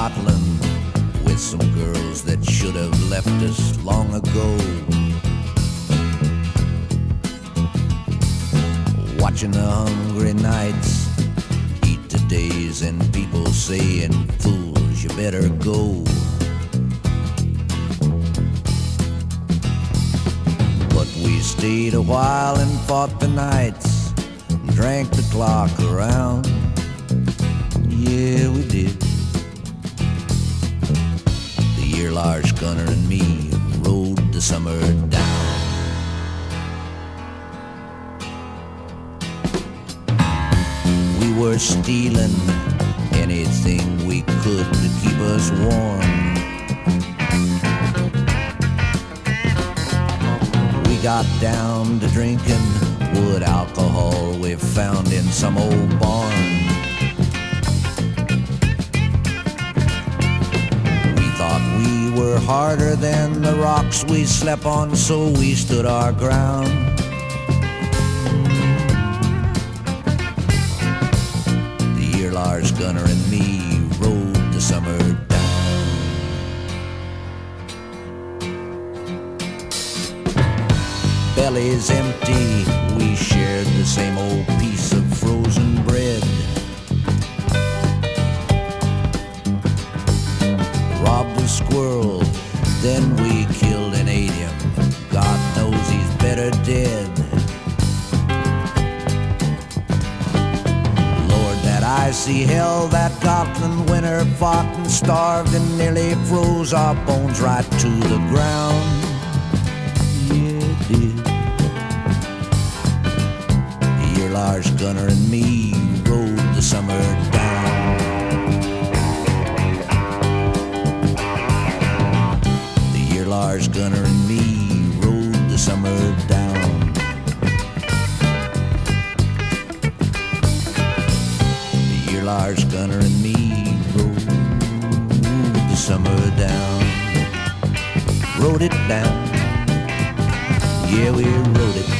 Scotland with some girls that should have left us long ago. Watching the hungry nights eat the days and people saying, fools, you better go. But we stayed a while and fought the nights, drank the clock around. Yeah, we did. The year Lars Gunner and me rode the summer down. We were stealing anything we could to keep us warm. We got down to drinking wood alcohol we found in some old barn. We were harder than the rocks we slept on, so we stood our ground. The year Lars Gunner and me rode the summer down. Bellies empty, we shared the same old piece of frozen bread. Robbed a squirrel, then we killed and ate him. God knows he's better dead. Lord, that icy hell that Gotland winter fought and starved and nearly froze our bones right to the ground. Yeah, it did. The year Lars Gunner and me rode the summer down. Lars Gunner and me rode the summer down. The year Lars Gunner and me rode the summer down. Rode it down. Yeah, we rode it